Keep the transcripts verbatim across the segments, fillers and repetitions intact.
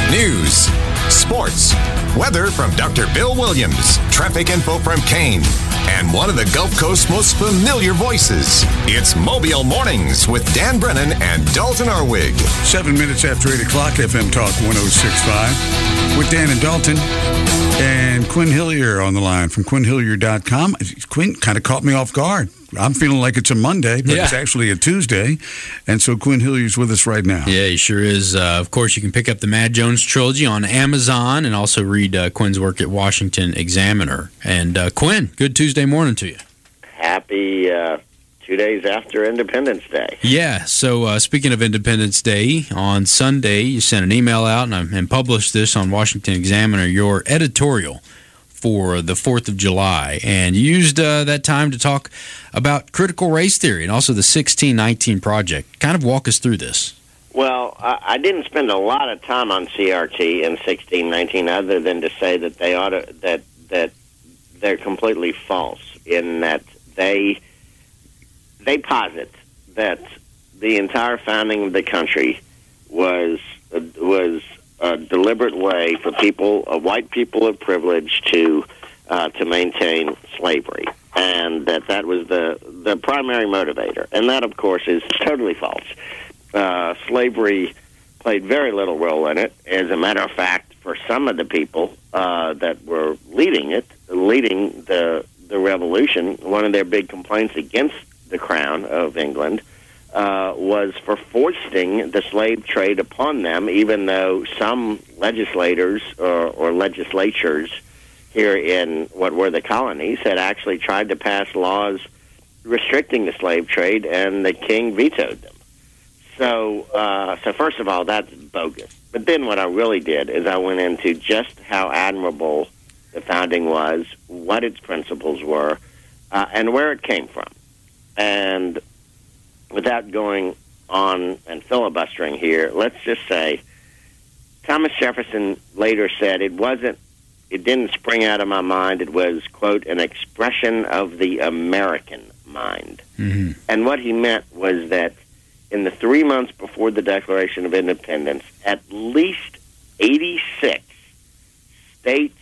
News, sports, weather from Doctor Bill Williams, traffic info from Kane, and one of the Gulf Coast's most familiar voices. It's Mobile Mornings with Dan Brennan and Dalton Arwig. Seven minutes after eight o'clock, F M Talk one oh six point five with Dan and Dalton. And Quinn Hillier on the line from quinn hillier dot com. Quinn kind of caught me off guard. I'm feeling like it's a Monday, but yeah. It's actually a Tuesday. And so Quinn Hillier's with us right now. Yeah, he sure is. Uh, of course, you can pick up the Mad Jones trilogy on Amazon and also read uh, Quinn's work at Washington Examiner. And uh, Quinn, good Tuesday morning to you. Happy uh, two days after Independence Day. Yeah, so uh, speaking of Independence Day, on Sunday you sent an email out and, and published this on Washington Examiner, your editorial for the fourth of July, and you used uh, that time to talk about critical race theory and also the sixteen nineteen Project. Kind of walk us through this. Well, I, I didn't spend a lot of time on C R T and sixteen nineteen other than to say that they ought to, that that they're completely false in that they they posit that the entire founding of the country was uh, was a deliberate way for people, uh, white people of privilege, to uh, to maintain slavery, and that that was the the primary motivator. And that, of course, is totally false. Uh, slavery played very little role in it. As a matter of fact, for some of the people uh, that were leading it, leading the the revolution, one of their big complaints against the Crown of England Uh, was for foisting the slave trade upon them, even though some legislators or, or legislatures here in what were the colonies had actually tried to pass laws restricting the slave trade, and the king vetoed them. So, uh, so first of all, that's bogus. But then what I really did is I went into just how admirable the founding was, what its principles were, uh, and where it came from. And without going on and filibustering here, let's just say Thomas Jefferson later said it wasn't, it didn't spring out of my mind. It was, quote, an expression of the American mind. Mm-hmm. And what he meant was that in the three months before the Declaration of Independence, at least eighty-six states,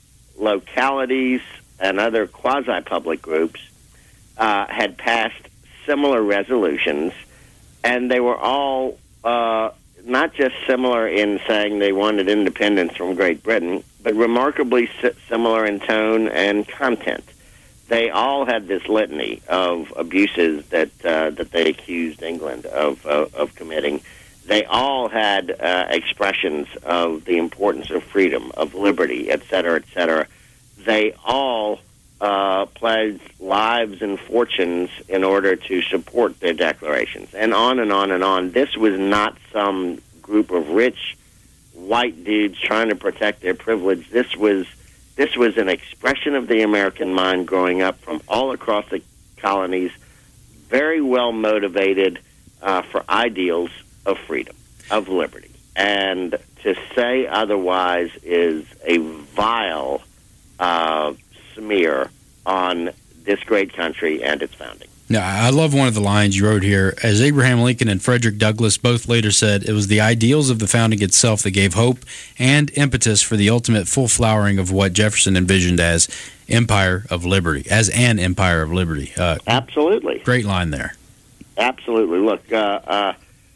localities, and other quasi-public groups uh, had passed similar resolutions, and they were all uh, not just similar in saying they wanted independence from Great Britain, but remarkably si- similar in tone and content. They all had this litany of abuses that uh, that they accused England of uh, of committing. They all had uh, expressions of the importance of freedom, of liberty, et cetera, et cetera. They all Uh, pledged lives and fortunes in order to support their declarations, and on and on and on. This was not some group of rich white dudes trying to protect their privilege. This was this was an expression of the American mind growing up from all across the colonies, very well motivated uh, for ideals of freedom, of liberty. And to say otherwise is a vile uh smear on this great country and its founding. Now, I love one of the lines you wrote here. As Abraham Lincoln and Frederick Douglass both later said, it was the ideals of the founding itself that gave hope and impetus for the ultimate full flowering of what Jefferson envisioned as empire of liberty, as an empire of liberty. Uh, Absolutely. Great line there. Absolutely. Look, uh, uh,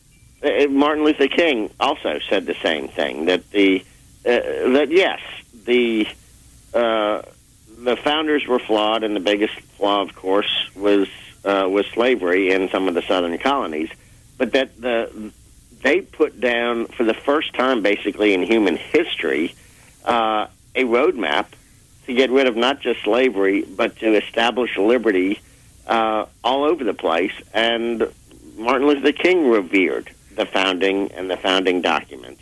Martin Luther King also said the same thing, that the uh, that yes, the uh, the founders were flawed, and the biggest flaw, of course, was uh, was slavery in some of the southern colonies. But that the they put down for the first time, basically in human history, uh, a roadmap to get rid of not just slavery, but to establish liberty uh, all over the place. And Martin Luther King revered the founding and the founding documents,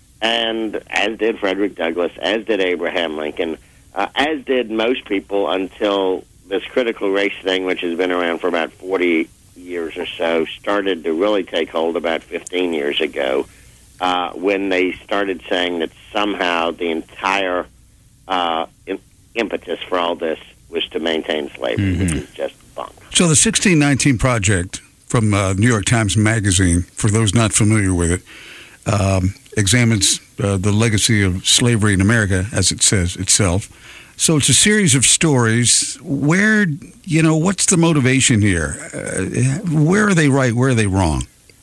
and as did Frederick Douglass, as did Abraham Lincoln. Uh, as did most people until this critical race thing, which has been around for about forty years or so, started to really take hold about fifteen years ago, uh, when they started saying that somehow the entire uh, im- impetus for all this was to maintain slavery, mm-hmm. which is just bunk. So the sixteen nineteen Project from uh, New York Times Magazine, for those not familiar with it, um, examines uh, the legacy of slavery in America, as it says itself. So it's a series of stories. Where, you know, what's the motivation here? Uh, where are they right? Where are they wrong?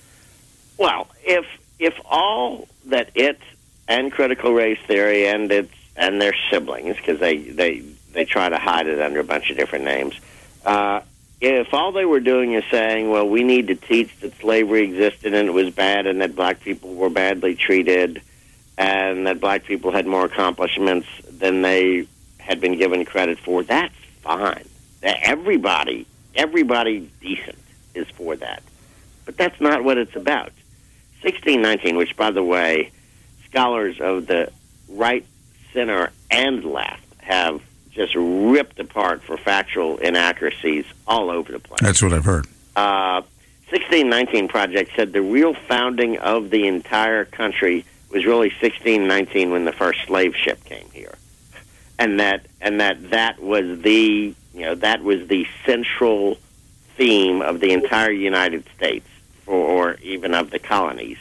Well, if if all that it and critical race theory and its and their siblings, because they, they, they try to hide it under a bunch of different names, uh, if all they were doing is saying, well, we need to teach that slavery existed and it was bad and that black people were badly treated and that black people had more accomplishments than they had been given credit for, that's fine. Everybody, everybody decent is for that. But that's not what it's about. sixteen nineteen, which, by the way, scholars of the right, center, and left have just ripped apart for factual inaccuracies all over the place. That's what I've heard. Uh, sixteen nineteen Project said the real founding of the entire country was really sixteen nineteen when the first slave ship came here. And that and that that was the you know that was the central theme of the entire United States, or, or even of the colonies,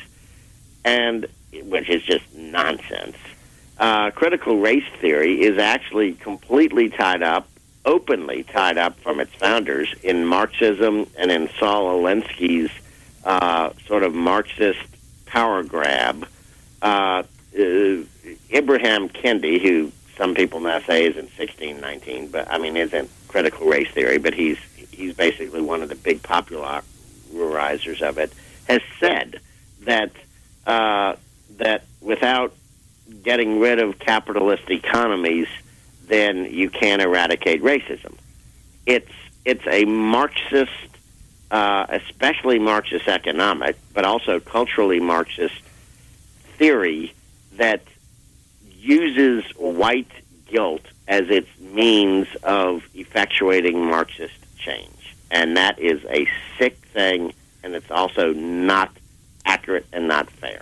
and which is just nonsense. Uh, critical race theory is actually completely tied up, openly tied up from its founders in Marxism and in Saul Alinsky's uh, sort of Marxist power grab. Uh, uh, Ibrahim Kendi, who some people now say is in sixteen nineteen, but I mean isn't critical race theory, but he's he's basically one of the big popularizers of it, has said that uh, that without getting rid of capitalist economies, then you can't eradicate racism. It's it's a Marxist, uh, especially Marxist economic, but also culturally Marxist theory that uses white guilt as its means of effectuating Marxist change. And that is a sick thing, and it's also not accurate and not fair.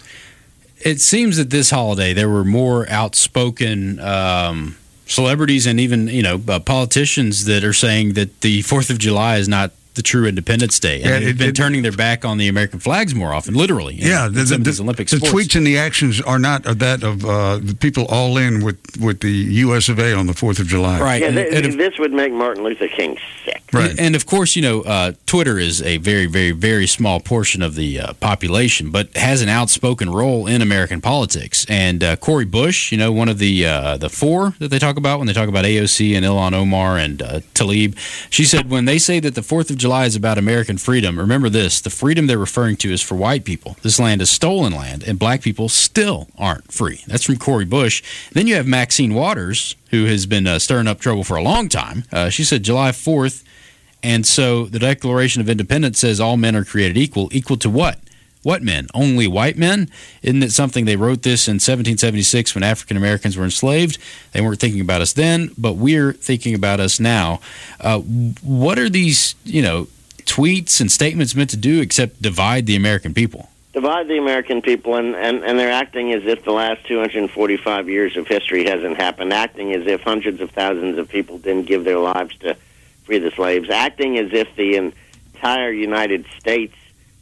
It seems that this holiday there were more outspoken um, celebrities and even, you know, uh, politicians that are saying that the fourth of July is not the true Independence Day. And Yeah, they've it- been it- turning their back on the American flags more often, literally. in- Yeah, in the, some of the, these Olympic the sports. tweets and the actions are not that of uh, the people all in with, with the U S of A on the fourth of July. Right. Yeah, and, th- and if- this would make Martin Luther King sick. Right. And of course, you know, uh, Twitter is a very, very, very small portion of the uh, population, but has an outspoken role in American politics. And uh, Cori Bush, you know, one of the uh, the four that they talk about when they talk about A O C and Ilhan Omar and uh, Tlaib, she said when they say that the fourth of July is about American freedom, remember this: the freedom they're referring to is for white people. This land is stolen land, and black people still aren't free. That's from Cori Bush. Then you have Maxine Waters, who has been uh, stirring up trouble for a long time. Uh, she said July fourth. And so the Declaration of Independence says all men are created equal. Equal to what? What men? Only white men? Isn't it something they wrote this in seventeen seventy-six when African Americans were enslaved? They weren't thinking about us then, but we're thinking about us now. Uh, what are these, you know, tweets and statements meant to do except divide the American people? Divide the American people, and, and, and they're acting as if the last two hundred forty-five years of history hasn't happened, acting as if hundreds of thousands of people didn't give their lives to free the slaves, acting as if the entire United States,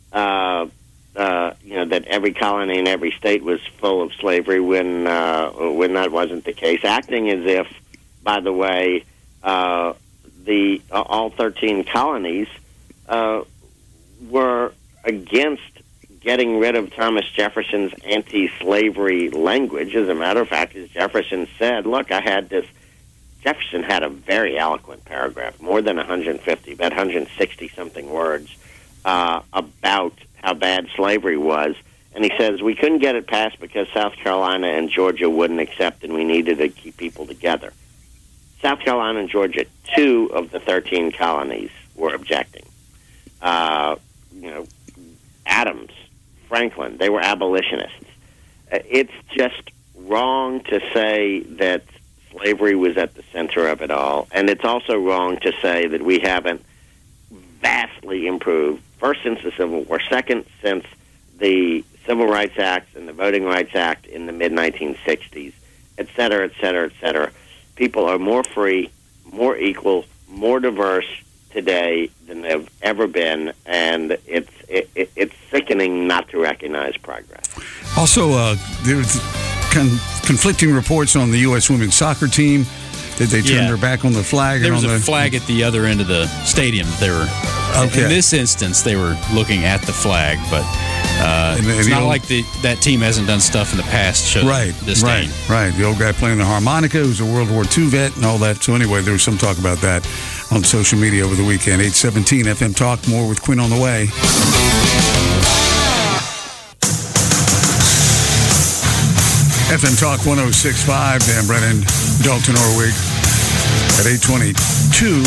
uh, uh, you know, that every colony and every state was full of slavery when uh, when that wasn't the case, acting as if, by the way, uh, the uh, all thirteen colonies uh, were against getting rid of Thomas Jefferson's anti-slavery language. As a matter of fact, as Jefferson said, look, I had this, Jefferson had a very eloquent paragraph, more than one hundred fifty, about one hundred sixty-something words, uh, about how bad slavery was. And he says, we couldn't get it passed because South Carolina and Georgia wouldn't accept, and we needed to keep people together. South Carolina and Georgia, two of the thirteen colonies, were objecting. Uh, you know, Adams, Franklin, they were abolitionists. Uh, it's just wrong to say that slavery was at the center of it all, and it's also wrong to say that we haven't vastly improved, first since the Civil War, second since the Civil Rights Act and the Voting Rights Act in the mid nineteen sixties, et cetera, et cetera, et cetera. People are more free, more equal, more diverse today than they've ever been, and it's it, it, it's sickening not to recognize progress. Also, uh, there's con- conflicting reports on the U S women's soccer team. Did they turn Yeah. their back on the flag? There and was on a the, flag at the other end of the stadium. They were, Okay. in this instance, they were looking at the flag, but uh, And the- it's the not old- like the, that team hasn't done stuff in the past. To show Right, disdain. right, right. The old guy playing the harmonica, who's a World War Two vet and all that. So anyway, there was some talk about that on social media over the weekend. eight seventeen F M Talk. More with Quinn on the way. F M Talk one oh six point five. Dan Brennan, Dalton Orwig at eight twenty-two.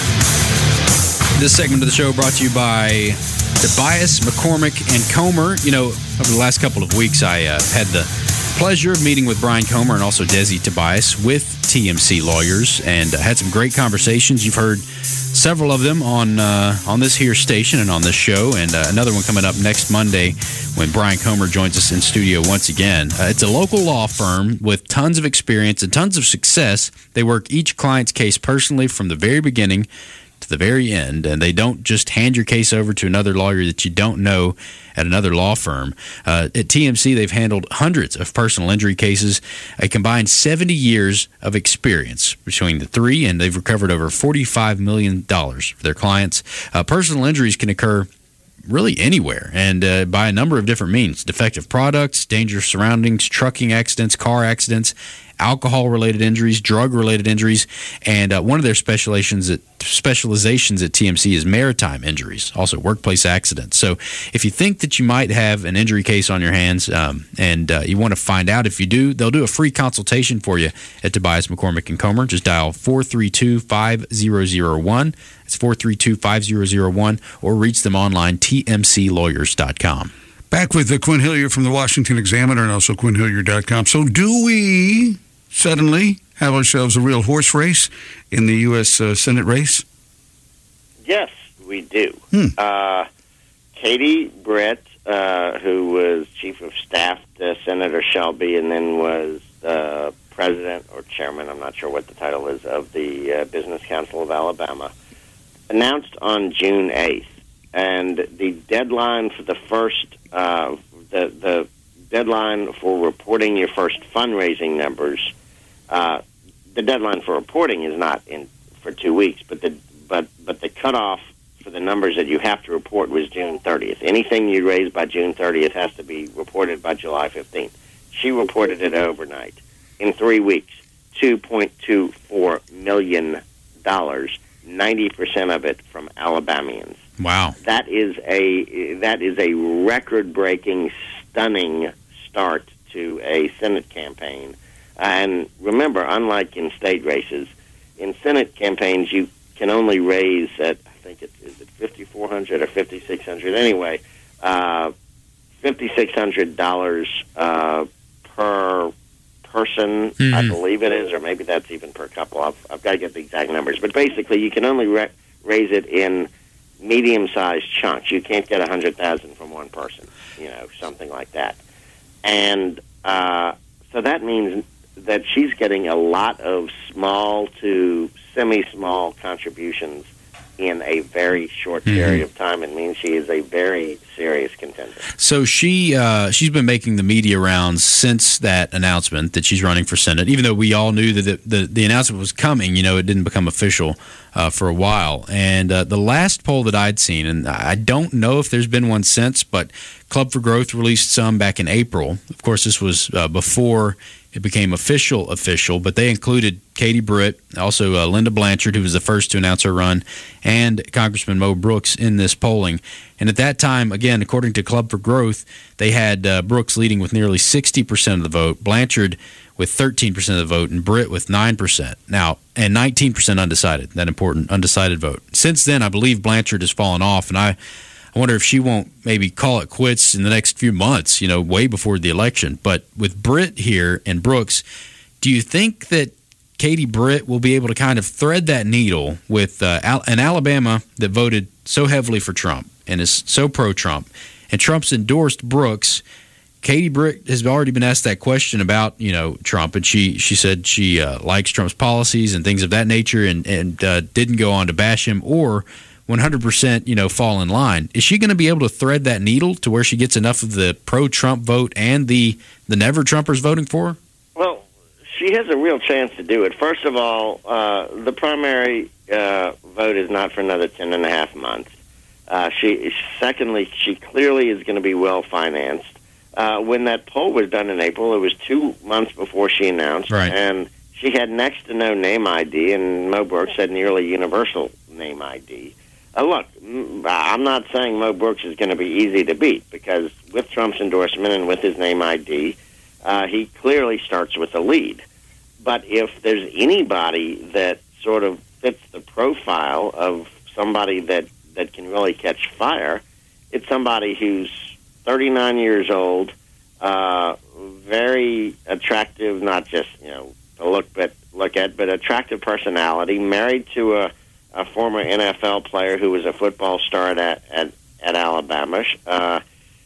This segment of the show brought to you by Tobias, McCormick, and Comer. You know, over the last couple of weeks, I uh, had the pleasure of meeting with Brian Comer and also Desi Tobias with T M C Lawyers, and uh, had some great conversations. You've heard several of them on uh, on this here station and on this show, and uh, another one coming up next Monday when Brian Comer joins us in studio once again. Uh, it's a local law firm with tons of experience and tons of success. They work each client's case personally from the very beginning to the very end, and they don't just hand your case over to another lawyer that you don't know at another law firm. Uh, at T M C, they've handled hundreds of personal injury cases, a combined seventy years of experience between the three, and they've recovered over forty-five million dollars for their clients. Uh, personal injuries can occur really anywhere, and uh, by a number of different means: defective products, dangerous surroundings, trucking accidents, car accidents, alcohol-related injuries, drug-related injuries, and uh, one of their specializations at, specializations at T M C is maritime injuries, also workplace accidents. So if you think that you might have an injury case on your hands um, and uh, you want to find out if you do, they'll do a free consultation for you at Tobias, McCormick, and Comer. Just dial four three two, five zero zero one. It's four three two, five zero zero one, or reach them online, T M C lawyers dot com. Back with uh, Quinn Hillier from the Washington Examiner and also Quinn Hillier dot com. So do we suddenly have ourselves a real horse race in the U S Uh, Senate race? Yes, we do. Hmm. Uh, Katie Britt, uh, who was chief of staff to Senator Shelby and then was uh, president or chairman, I'm not sure what the title is, of the uh, Business Council of Alabama, announced on June eighth. And the deadline for the first, uh, the, the deadline for reporting your first fundraising numbers, uh, the deadline for reporting is not in for two weeks, but the but but the cutoff for the numbers that you have to report was June thirtieth. Anything you raise by June thirtieth has to be reported by July fifteenth. She reported it overnight. In three weeks, two point two four million dollars, ninety percent of it from Alabamians. Wow. That is a that is a record-breaking, stunning start to a Senate campaign. And remember, unlike in state races, in Senate campaigns you can only raise at, I think it is it fifty-four hundred or fifty-six hundred. Anyway, uh, fifty-six hundred dollars uh, per person, mm-hmm. I believe it is, or maybe that's even per couple. I've, I've got to get the exact numbers, but basically you can only ra- raise it in medium-sized chunks. You can't get a hundred thousand from one person, you know, something like that. And uh, so that means that she's getting a lot of small to semi-small contributions in a very short mm-hmm. period of time. It means she is a very serious contender. So she uh, she's been making the media rounds since that announcement that she's running for Senate. Even though we all knew that the the, the announcement was coming, you know, it didn't become official uh, for a while. And uh, the last poll that I'd seen, and I don't know if there's been one since, but Club for Growth released some back in April. Of course, this was uh, before it became official, official, but they included Katie Britt, also uh, Linda Blanchard, who was the first to announce her run, and Congressman Mo Brooks in this polling. And at that time, again, according to Club for Growth, they had uh, Brooks leading with nearly sixty percent of the vote, Blanchard with thirteen percent of the vote, and Britt with nine percent. Now, and nineteen percent undecided, that important undecided vote. Since then, I believe Blanchard has fallen off, and I I wonder if she won't maybe call it quits in the next few months, you know, way before the election. But with Britt here and Brooks, do you think that Katie Britt will be able to kind of thread that needle with uh, an Alabama that voted so heavily for Trump and is so pro-Trump, and Trump's endorsed Brooks? Katie Britt has already been asked that question about, you know, Trump, and she she said she uh, likes Trump's policies and things of that nature, and and uh, didn't go on to bash him or one hundred percent, you know, fall in line. Is she going to be able to thread that needle to where she gets enough of the pro-Trump vote and the, the never-Trumpers voting for her? Well, she has a real chance to do it. First of all, uh, the primary uh, vote is not for another ten and a half months. Uh, she, secondly, she clearly is going to be well-financed. Uh, when that poll was done in April, it was two months before she announced, right. and she had next to no name I D, and Mo Brooks had nearly universal name I D. Uh, look, I'm not saying Mo Brooks is going to be easy to beat, because with Trump's endorsement and with his name I D, uh, he clearly starts with a lead. But if there's anybody that sort of fits the profile of somebody that, that can really catch fire, it's somebody who's thirty-nine years old, uh, very attractive, not just, you know, to look but look at, but attractive personality, married to a, a former N F L player who was a football star at at, at Alabama. Uh,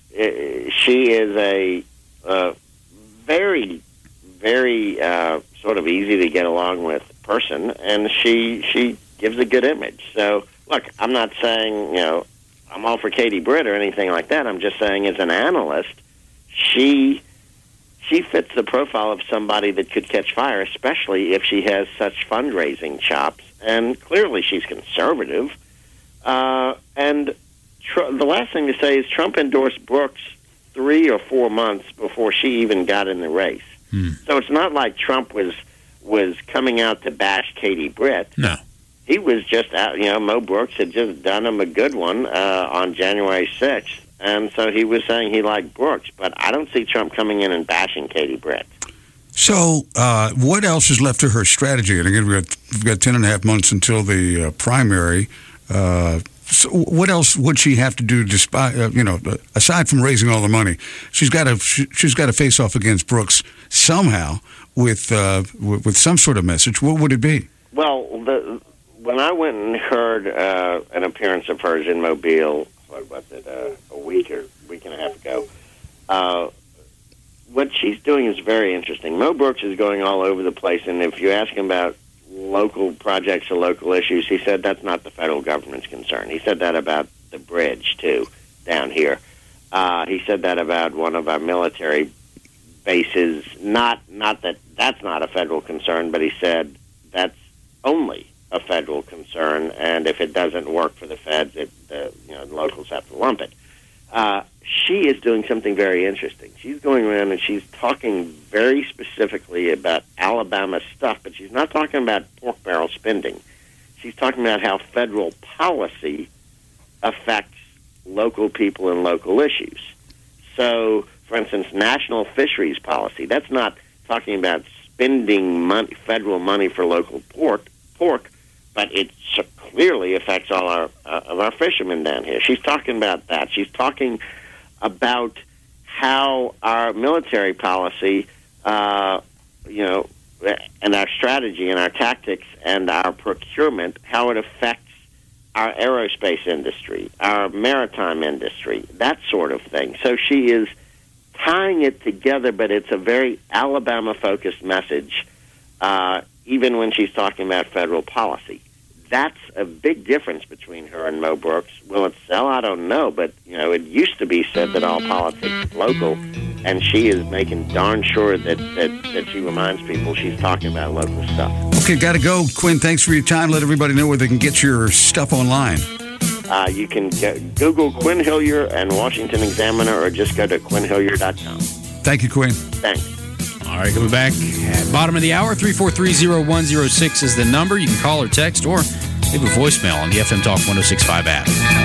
she is a, a very, very uh, sort of easy to get along with person, and she she gives a good image. So, look, I'm not saying, you know, I'm all for Katie Britt or anything like that. I'm just saying, as an analyst, she she fits the profile of somebody that could catch fire, especially if she has such fundraising chops. And clearly, she's conservative. Uh, and tr- the last thing to say is Trump endorsed Brooks three or four months before she even got in the race. Hmm. So it's not like Trump was was coming out to bash Katie Britt. No. He was just out, you know, Mo Brooks had just done him a good one uh, on January sixth, and so he was saying he liked Brooks, but I don't see Trump coming in and bashing Katie Britt. So uh, what else is left to her strategy? And again, we've got, we've got ten and a half months until the uh, primary. Uh, so what else would she have to do, despite, uh, you know, aside from raising all the money? She's got to she, she's got to face off against Brooks somehow with, uh, with with some sort of message. What would it be? Well, the when I went and heard uh, an appearance of hers in Mobile, what was it, uh, a week or week and a half ago, uh, what she's doing is very interesting. Mo Brooks is going all over the place, and if you ask him about local projects or local issues, he said that's not the federal government's concern. He said that about the bridge, too, down here. Uh, he said that about one of our military bases. Not, not that that's not a federal concern, but he said that's only a federal concern, and if it doesn't work for the feds, it, the you know the locals have to lump it. Uh, she is doing something very interesting. She's going around and she's talking very specifically about Alabama stuff, but she's not talking about pork barrel spending. She's talking about how federal policy affects local people and local issues. So, for instance, national fisheries policy, that's not talking about spending money, federal money for local pork, pork, but it clearly affects all our uh, of our fishermen down here. She's talking about that. She's talking about how our military policy, uh, you know, and our strategy and our tactics and our procurement, how it affects our aerospace industry, our maritime industry, that sort of thing. So she is tying it together, but it's a very Alabama-focused message, uh, even when she's talking about federal policy. That's a big difference between her and Mo Brooks. Will it sell? I don't know, but you know, it used to be said that all politics is local, and she is making darn sure that, that, that she reminds people she's talking about local stuff. Okay, got to go. Quinn, thanks for your time. Let everybody know where they can get your stuff online. Uh, you can get, Google Quinn Hillier and Washington Examiner, or just go to quinn hillier dot com. Thank you, Quinn. Thanks. All right, coming back at bottom of the hour, three four three, zero one zero six is the number. You can call or text or leave a voicemail on the F M Talk one oh six point five app.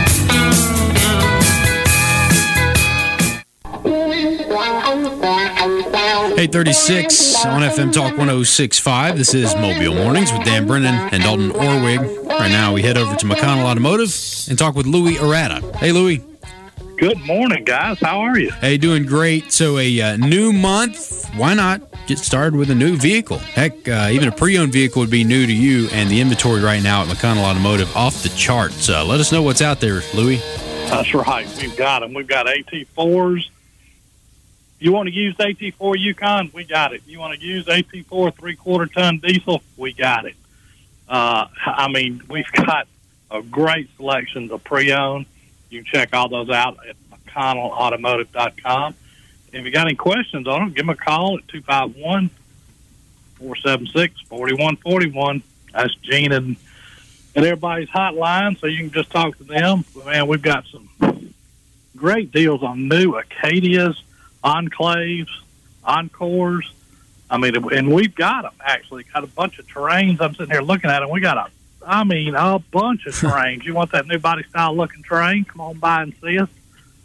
eight thirty-six on F M Talk one oh six point five. This is Mobile Mornings with Dan Brennan and Dalton Orwig. Right now, we head over to McConnell Automotive and talk with Louis Arata. Hey, Louis. Good morning, guys. How are you? Hey, doing great. So a uh, new month, why not get started with a new vehicle? Heck, uh, even a pre-owned vehicle would be new to you, and the inventory right now at McConnell Automotive off the charts. Uh, let us know what's out there, Louis. That's right. We've got them. We've got A T fours. You want to use A T four Yukon? We got it. You want to use A T four three-quarter ton diesel? We got it. Uh, I mean, we've got a great selections of pre-owned. You can check all those out at McConnell Automotive dot com. If you got any questions on them, give them a call at two five one, four seven six, four one four one. That's Gene and, and everybody's hotline, so you can just talk to them. But, man, we've got some great deals on new Acadias, Enclaves, Encores. I mean, and we've got them, actually. Got a bunch of terrains. I'm sitting here looking at them. We got a, I mean, a bunch of terrains. You want that new body style looking terrain? Come on by and see us.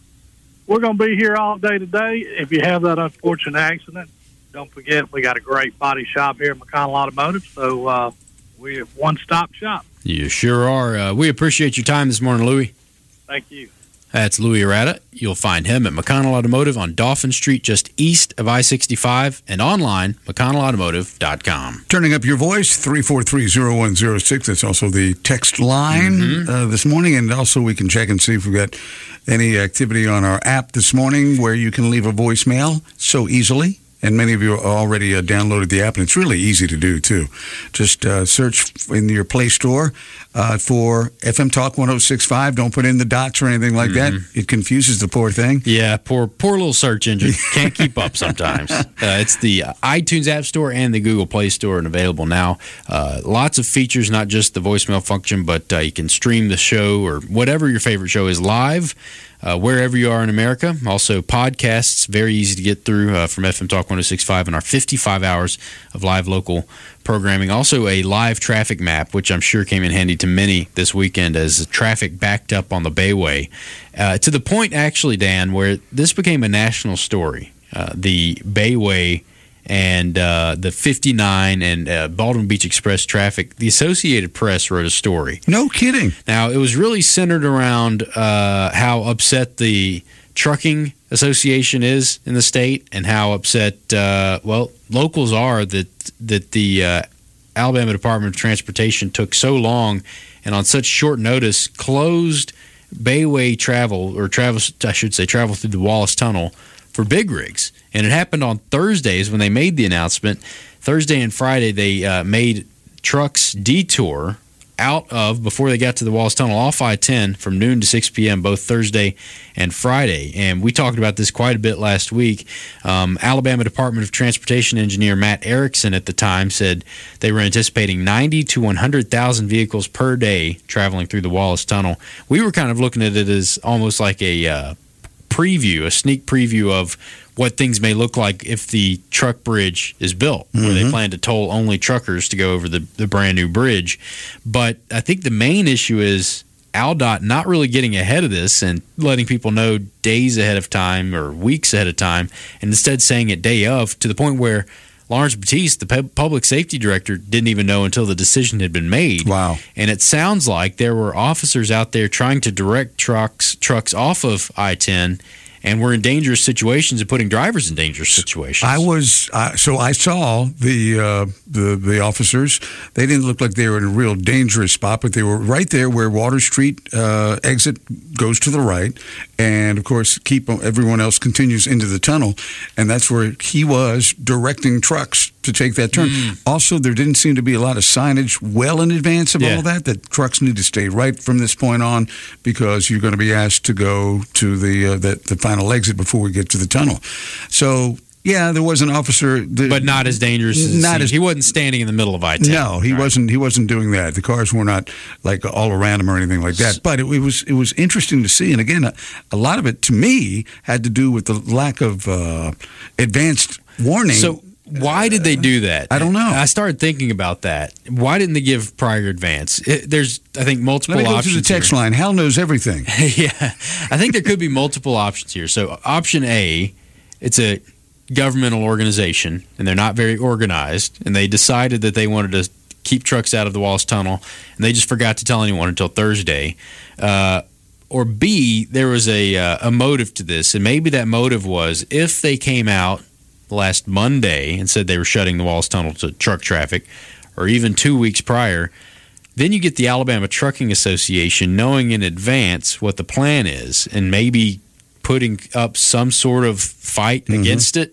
We're going to be here all day today. If you have that unfortunate accident, don't forget we got a great body shop here at McConnell Automotive. So uh, we're one-stop shop. You sure are. Uh, we appreciate your time this morning, Louie. Thank you. That's Louie Arata. You'll find him at McConnell Automotive on Dauphin Street, just east of I sixty-five, and online, McConnell Automotive dot com. Turning up your voice, three four three, zero one zero six. That's also the text line mm-hmm. uh, this morning. And also we can check and see if we've got any activity on our app this morning where you can leave a voicemail so easily. And many of you already uh, downloaded the app, and it's really easy to do, too. Just uh, search in your Play Store uh, for F M Talk one oh six point five. Don't put in the dots or anything like mm-hmm. that. It confuses the poor thing. Yeah, poor poor little search engine. Can't keep up sometimes. Uh, it's the iTunes App Store and the Google Play Store, and available now. Uh, lots of features, not just the voicemail function, but uh, you can stream the show or whatever your favorite show is live. Uh, wherever you are in America. Also, podcasts, very easy to get through uh, from F M Talk one oh six point five and our fifty-five hours of live local programming. Also, a live traffic map, which I'm sure came in handy to many this weekend as traffic backed up on the Bayway. Uh, to the point, actually, Dan, where this became a national story. Uh, the Bayway and uh, the fifty-nine and uh, Baldwin Beach Express traffic, the Associated Press wrote a story. No kidding. Now, it was really centered around uh, how upset the Trucking Association is in the state and how upset, uh, well, locals are that, that the uh, Alabama Department of Transportation took so long and on such short notice closed Bayway travel, or travel, I should say, travel through the Wallace Tunnel for big rigs. And it happened on Thursdays when they made the announcement. Thursday and Friday, they uh, made trucks detour out of, before they got to the Wallace Tunnel, off I ten from noon to six p.m., both Thursday and Friday. And we talked about this quite a bit last week. Um, Alabama Department of Transportation engineer Matt Erickson at the time said they were anticipating ninety to one hundred thousand vehicles per day traveling through the Wallace Tunnel. We were kind of looking at it as almost like a uh, preview, a sneak preview of what things may look like if the truck bridge is built, mm-hmm. where they plan to toll only truckers to go over the, the brand new bridge. But I think the main issue is AlDOT not really getting ahead of this and letting people know days ahead of time or weeks ahead of time, and instead saying it day of, to the point where Lawrence Batiste, the public safety director, didn't even know until the decision had been made. Wow. And it sounds like there were officers out there trying to direct trucks trucks off of I ten, and we're in dangerous situations and putting drivers in dangerous situations. I was uh, so I saw the uh, the the officers. They didn't look like they were in a real dangerous spot, but they were right there where Water Street uh, exit goes to the right, and of course, keep everyone else continues into the tunnel, and that's where he was directing trucks to take that turn. Mm. Also, there didn't seem to be a lot of signage well in advance of yeah. all of that, that trucks need to stay right from this point on because you're going to be asked to go to the uh, the, the final exit before we get to the tunnel. So, yeah, there was an officer. That, but not as dangerous as not he, as, he wasn't standing in the middle of I ten. No, he right. wasn't He wasn't doing that. The cars were not like all around him or anything like that. But it, it was it was interesting to see. And again, a, a lot of it, to me, had to do with the lack of uh, advanced warning. So, why did they do that? I don't know. I started thinking about that. Why didn't they give prior advance? It, there's, I think, multiple Let me go options through the text here. line. Hal knows everything. Yeah. I think there could be multiple options here. So option A, it's a governmental organization, and they're not very organized, and they decided that they wanted to keep trucks out of the Wallace Tunnel, and they just forgot to tell anyone until Thursday. Uh, or B, there was a, uh, a motive to this, and maybe that motive was if they came out last Monday and said they were shutting the Wallace Tunnel to truck traffic, or even two weeks prior, then you get the Alabama Trucking Association knowing in advance what the plan is and maybe putting up some sort of fight mm-hmm. against it.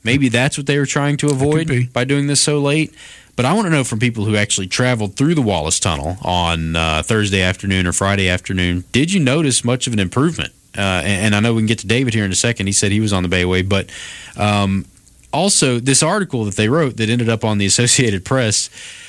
Maybe that's what they were trying to avoid by doing this so late. But I want to know from people who actually traveled through the Wallace Tunnel on uh, Thursday afternoon or Friday afternoon, did you notice much of an improvement? Uh, and, and I know we can get to David here in a second. He said he was on the Bayway. But um, also, this article that they wrote that ended up on the Associated Press,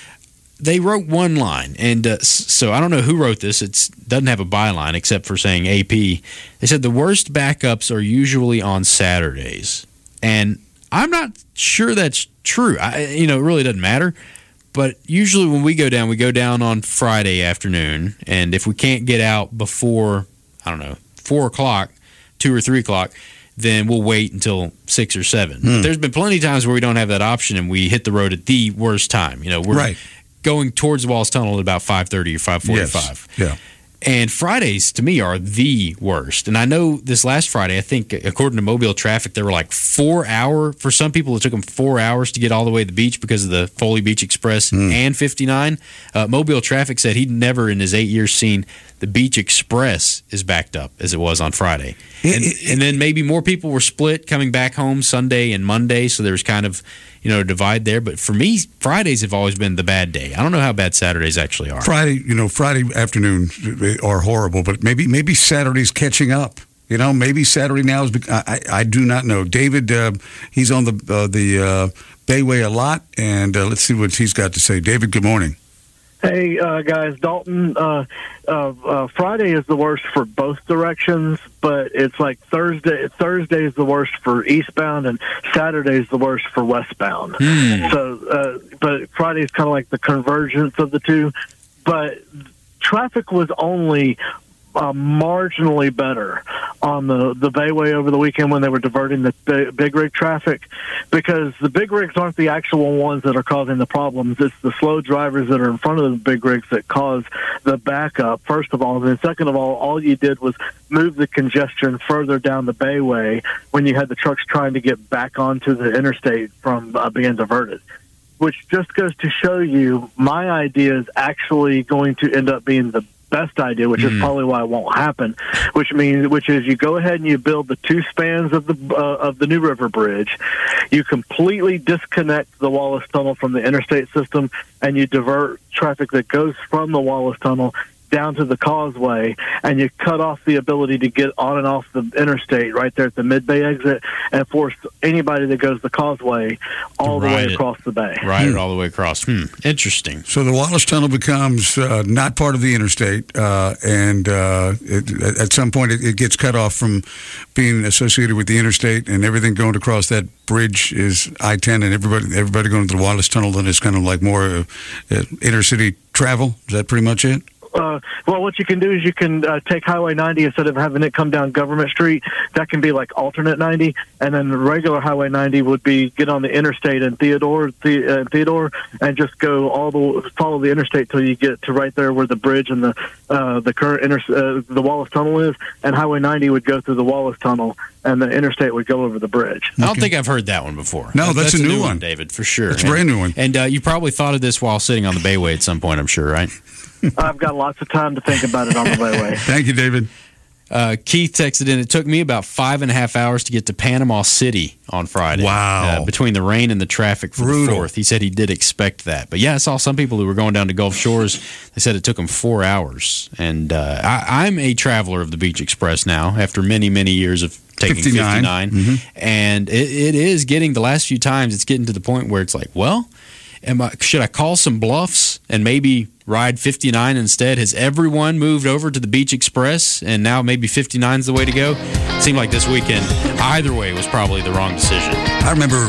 they wrote one line. And uh, so I don't know who wrote this. It doesn't have a byline except for saying A P. They said the worst backups are usually on Saturdays. And I'm not sure that's true. I, you know, it really doesn't matter. But usually when we go down, we go down on Friday afternoon. And if we can't get out before, I don't know, four o'clock, two or three o'clock, then we'll wait until six or seven. Hmm. But there's been plenty of times where we don't have that option and we hit the road at the worst time. You know, we're right. going towards the Wallace Tunnel at about five thirty or five forty-five. Yes. Yeah. And Fridays, to me, are the worst. And I know this last Friday, I think, according to Mobile Traffic, there were like four hour, for some people, it took them four hours to get all the way to the beach because of the Foley Beach Express mm. and fifty-nine. Uh, Mobile Traffic said he'd never in his eight years seen the Beach Express as backed up as it was on Friday. And, it, it, and then maybe more people were split coming back home Sunday and Monday, so there was kind of, you know, a divide there. But for me, Fridays have always been the bad day. I don't know how bad Saturdays actually are. Friday, you know, Friday afternoons are horrible, but maybe maybe Saturday's catching up. You know, maybe Saturday now is. I, I do not know. David, uh, he's on the uh, the uh, Bayway a lot, and uh, let's see what he's got to say. David, good morning. Hey, uh, guys, Dalton, uh, uh, uh, Friday is the worst for both directions, but it's like Thursday Thursday is the worst for eastbound, and Saturday is the worst for westbound. Mm. So, uh, but Friday is kind of like the convergence of the two. But traffic was only uh, marginally better on the, the Bayway over the weekend when they were diverting the big, big rig traffic, because the big rigs aren't the actual ones that are causing the problems. It's the slow drivers that are in front of the big rigs that cause the backup, first of all. And then second of all, all you did was move the congestion further down the Bayway when you had the trucks trying to get back onto the interstate from uh, being diverted. Which just goes to show you my idea is actually going to end up being the best idea, which mm. is probably why it won't happen. Which means, which is, you go ahead and you build the two spans of the uh, of the New River Bridge. You completely disconnect the Wallace Tunnel from the interstate system, and you divert traffic that goes from the Wallace Tunnel down to the causeway, and you cut off the ability to get on and off the interstate right there at the mid-bay exit, and force anybody that goes the causeway all the way across the bay. Ride it all the way across. Hmm. Interesting. So the Wallace Tunnel becomes uh, not part of the interstate, uh, and uh, it, at some point it, it gets cut off from being associated with the interstate, and everything going across that bridge is I ten, and everybody everybody going to the Wallace Tunnel, then it's kind of like more uh, intercity travel. Is that pretty much it? Uh, well, what you can do is you can uh, take Highway ninety instead of having it come down Government Street. That can be like alternate ninety, and then the regular Highway ninety would be get on the interstate in Theodore, the, uh, Theodore, and just go all the follow the interstate till you get to right there where the bridge and the uh, the current inter, uh, the Wallace Tunnel is, and Highway ninety would go through the Wallace Tunnel, and the interstate would go over the bridge. I don't think I've heard that one before. No, that's, that's a, new, new one. one, David, for sure. It's a brand new one. And uh, you probably thought of this while sitting on the Bayway at some point, I'm sure, right? I've got lots of time to think about it on the Bayway. Thank you, David. Uh, Keith texted in, it took me about five and a half hours to get to Panama City on Friday. Wow. Uh, between the rain and the traffic for Brutal. the fourth. He said he did expect that. But yeah, I saw some people who were going down to Gulf Shores. They said it took them four hours. And uh, I, I'm a traveler of the Beach Express now after many, many years of taking fifty-nine. fifty-nine. Mm-hmm. And it, it is getting, the last few times, it's getting to the point where it's like, well, am I, should I call some bluffs and maybe ride fifty-nine instead? Has everyone moved over to the Beach Express and now maybe fifty-nine is the way to go? It seemed like this weekend, either way was probably the wrong decision. I remember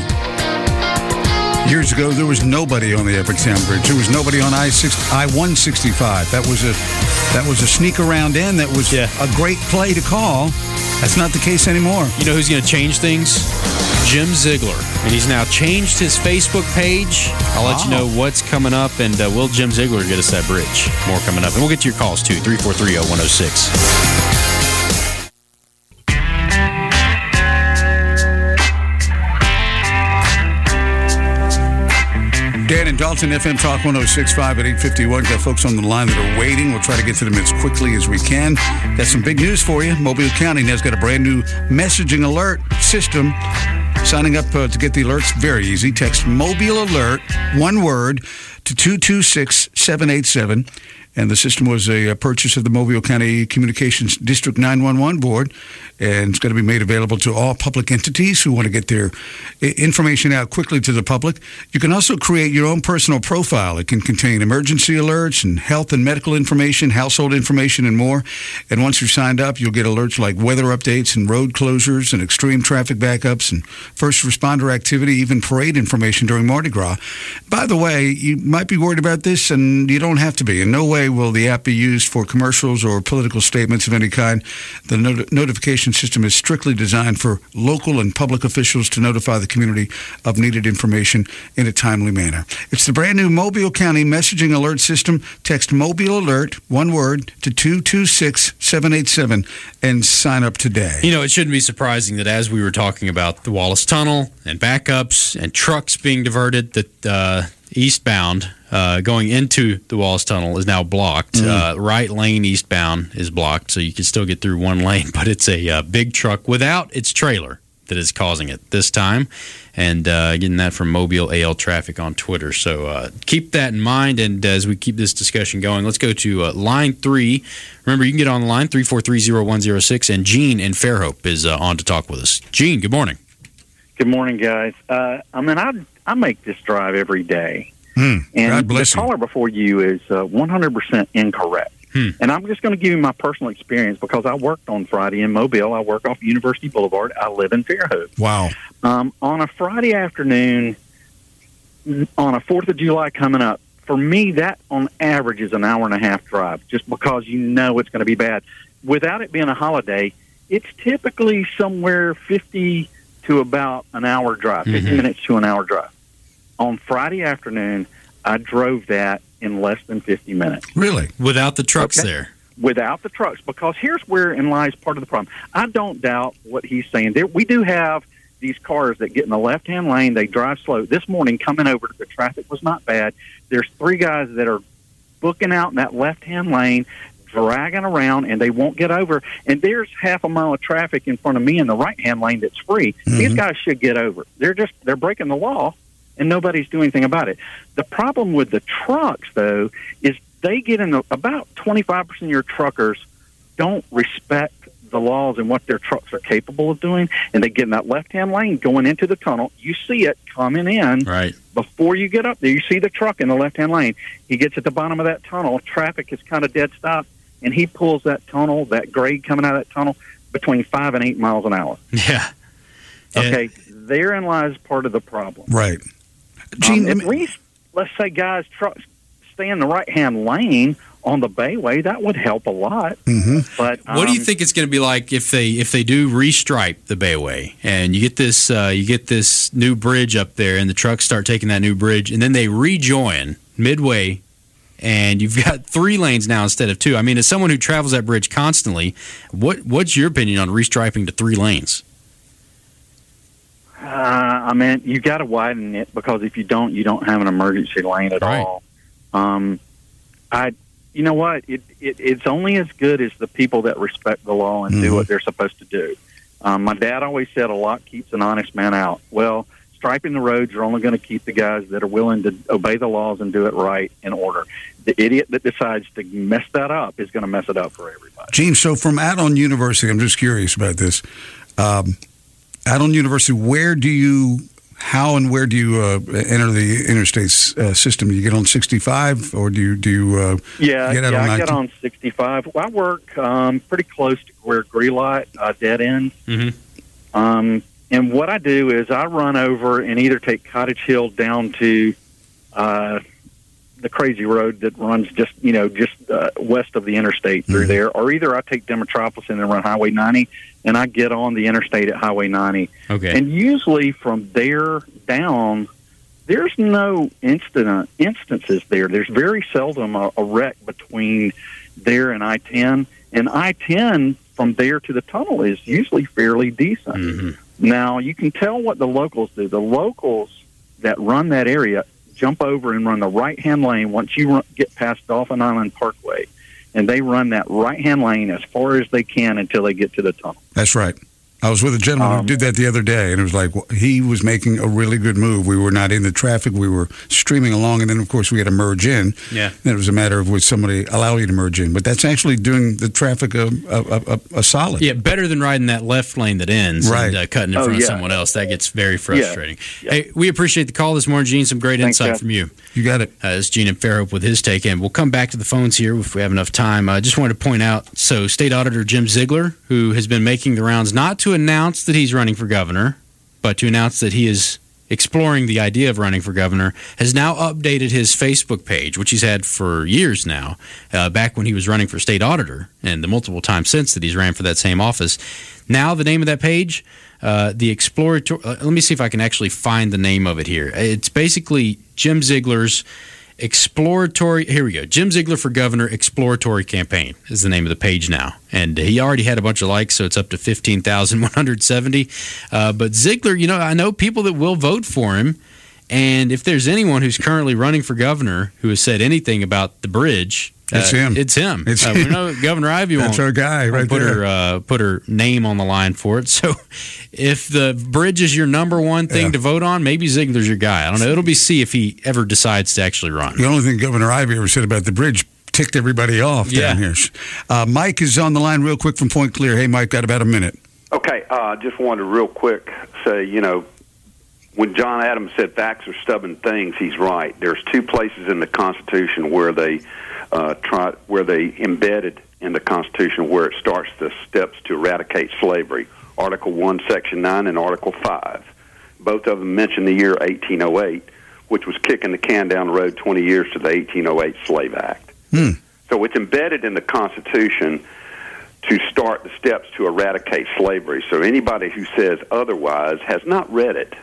years ago, there was nobody on the Effingham Bridge. There was nobody on I one sixty-five. That was a that was a sneak around in. That was yeah. a great play to call. That's not the case anymore. You know who's going to change things? Jim Ziegler. And he's now changed his Facebook page. I'll let wow. you know what's coming up. And uh, will Jim Ziegler get us that bridge? More coming up. And we'll get to your calls, too. three four three, oh one oh six. Dan and Dalton, F M Talk one oh six point five at eight fifty-one. Got folks on the line that are waiting. We'll try to get to them as quickly as we can. Got some big news for you. Mobile County now has got a brand new messaging alert system Signing up uh, to get the alerts, very easy. Text Mobile Alert, one word, to two two six, seven eight seven. And the system was a, a purchase of the Mobile County Communications District nine one one Board, and it's going to be made available to all public entities who want to get their I- information out quickly to the public. You can also create your own personal profile. It can contain emergency alerts and health and medical information, household information, and more. And once you're signed up, you'll get alerts like weather updates and road closures and extreme traffic backups and first responder activity, even parade information during Mardi Gras. By the way, you might be worried about this, and you don't have to be. In no way will the app be used for commercials or political statements of any kind. The not- notification system is strictly designed for local and public officials to notify the community of needed information in a timely manner. It's the brand new Mobile County Messaging Alert System. Text Mobile Alert, one word, to two two six, seven eight seven and sign up today. You know, it shouldn't be surprising that as we were talking about the Wallace Tunnel and backups and trucks being diverted, that uh, eastbound uh, going into the Wallace Tunnel is now blocked. Mm. Uh, right lane eastbound is blocked, so you can still get through one lane, but it's a uh, big truck without its trailer that is causing it this time. And uh, getting that from Mobile A L Traffic on Twitter. So uh, keep that in mind. And as we keep this discussion going, let's go to uh, line three. Remember, you can get on the line, three four three, zero one zero six. And Gene in Fairhope is uh, on to talk with us. Gene, good morning. Good morning, guys. Uh, I mean, I I make this drive every day. Hmm. And God bless the you. caller before you is uh, one hundred percent incorrect. Hmm. And I'm just going to give you my personal experience because I worked on Friday in Mobile. I work off University Boulevard. I live in Fairhope. Wow. Um, on a Friday afternoon, on a fourth of July coming up, for me, that on average is an hour and a half drive just because you know it's going to be bad. Without it being a holiday, it's typically somewhere fifty to about an hour drive, fifty Mm-hmm. minutes to an hour drive. On Friday afternoon, I drove that in less than fifty minutes. Really? Without the trucks Okay. there. Without the trucks, because here's wherein lies part of the problem. I don't doubt what he's saying. There, we do have these cars that get in the left-hand lane. They drive slow. This morning, coming over, the traffic was not bad. There's three guys that are booking out in that left-hand lane, dragging around, and they won't get over. And there's half a mile of traffic in front of me in the right-hand lane that's free. Mm-hmm. These guys should get over. They're just they're breaking the law, and nobody's doing anything about it. The problem with the trucks, though, is they get in the, about twenty-five percent of your truckers don't respect the laws and what their trucks are capable of doing, and they get in that left-hand lane going into the tunnel. You see it coming in. Right. Before you get up there, you see the truck in the left-hand lane. He gets at the bottom of that tunnel. Traffic is kind of dead stop, and he pulls that tunnel, that grade coming out of that tunnel, between five and eight miles an hour. Yeah. Okay, therein lies part of the problem. Right. Gene, Um, at least, let's say, guys, trucks stay in the right-hand lane on the Bayway. That would help a lot. Mm-hmm. But um, What do you think it's going to be like if they if they do restripe the Bayway and you get this uh, you get this new bridge up there and the trucks start taking that new bridge and then they rejoin midway and you've got three lanes now instead of two? I mean, as someone who travels that bridge constantly, what what's your opinion on restriping to three lanes? Uh, I mean, you got to widen it because if you don't, you don't have an emergency lane at Right. all. Um, I, you know what? It, it it's only as good as the people that respect the law and Mhm. do what they're supposed to do. Um, my dad always said, "A lot keeps an honest man out." Well, striping the roads are only going to keep the guys that are willing to obey the laws and do it right in order. The idiot that decides to mess that up is going to mess it up for everybody. Gene, so from Adon University, I'm just curious about this. Um, Adon University, where do you, how and where do you uh, enter the interstate uh, system? Do you get on sixty-five or do you, do you uh, Yeah, get out yeah, on I get nineteen? on sixty-five. Well, I work um, pretty close to where Grelot uh, dead ends. Mm-hmm. Um, and what I do is I run over and either take Cottage Hill down to uh, the crazy road that runs just, you know, just uh, west of the interstate through Mhm. there, or either I take Demetropolis and then run Highway ninety, and I get on the interstate at Highway ninety. Okay. And usually from there down, there's no incident instances there. There's very seldom a, a wreck between there and I ten. And I ten from there to the tunnel is usually fairly decent. Mm-hmm. Now, you can tell what the locals do. The locals that run that area jump over and run the right-hand lane once you run, get past Dolphin Island Parkway, and they run that right-hand lane as far as they can until they get to the tunnel. That's right. I was with a gentleman Um, who did that the other day, and it was like he was making a really good move. We were not in the traffic. We were streaming along, and then, of course, we had to merge in. Yeah. Then it was a matter of would somebody allow you to merge in. But that's actually doing the traffic a, a, a, a solid. Yeah, better than riding that left lane that ends Right. and uh, cutting in Oh, front yeah. of someone else. That gets very frustrating. Yeah. Hey, we appreciate the call this morning, Gene. Some great Thanks, insight Jeff. from you. You got it. Uh, it's Gene and Fairhope with his take, and we'll come back to the phones here if we have enough time. I uh, just wanted to point out, so State Auditor Jim Ziegler, who has been making the rounds not to announce that he's running for governor, but to announce that he is exploring the idea of running for governor, has now updated his Facebook page, which he's had for years now, uh, back when he was running for state auditor and the multiple times since that he's ran for that same office. Now the name of that page, uh, the exploratory, uh, let me see if I can actually find the name of it here. It's basically Jim Ziegler's exploratory, here we go, Jim Ziegler for Governor Exploratory Campaign is the name of the page now. And he already had a bunch of likes, so it's up to fifteen thousand one hundred seventy. Uh, but Ziegler, you know, I know people that will vote for him. And if there's anyone who's currently running for governor who has said anything about the bridge, It's uh, him. It's him. It's uh, him. We know Governor Ivey That's won't, our guy won't right put there. her uh, put her name on the line for it. So if the bridge is your number one thing Yeah. to vote on, maybe Ziegler's your guy. I don't know. It'll be see if he ever decides to actually run. The only thing Governor Ivey ever said about the bridge ticked everybody off Yeah. down here. Uh, Mike is on the line real quick from Point Clear. Hey, Mike, got about a minute. Okay, uh, just wanted to real quick say, you know, when John Adams said facts are stubborn things, he's right. There's two places in the Constitution where they uh, try, where they embedded in the Constitution where it starts the steps to eradicate slavery. Article one, Section nine, and Article five. Both of them mention the year eighteen oh eight, which was kicking the can down the road twenty years to the eighteen oh eight Slave Act. Hmm. So it's embedded in the Constitution to start the steps to eradicate slavery. So anybody who says otherwise has not read it.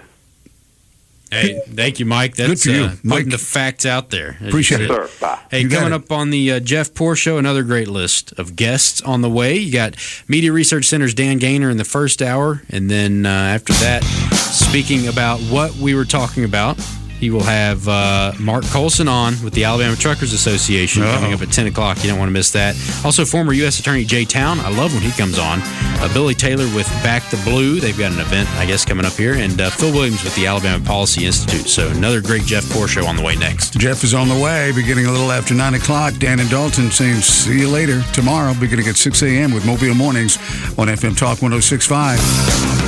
Hey, thank you, Mike. That's Good for you. uh, putting Mike, the facts out there. as appreciate you it. said. Sir, bye. Hey, You got coming it. up on the uh, Jeff Poor Show, another great list of guests on the way. You got Media Research Center's Dan Gaynor in the first hour, and then uh, after that, speaking about what we were talking about, he will have uh, Mark Colson on with the Alabama Truckers Association Uh-oh. coming up at ten o'clock. You don't want to miss that. Also, former U S Attorney Jay Town. I love when he comes on. Uh, Billy Taylor with Back the Blue. They've got an event, I guess, coming up here. And uh, Phil Williams with the Alabama Policy Institute. So another great Jeff Poor Show on the way next. Jeff is on the way, beginning a little after nine o'clock. Dan and Dalton saying see you later tomorrow, beginning at six a.m. with Mobile Mornings on F M Talk one oh six point five.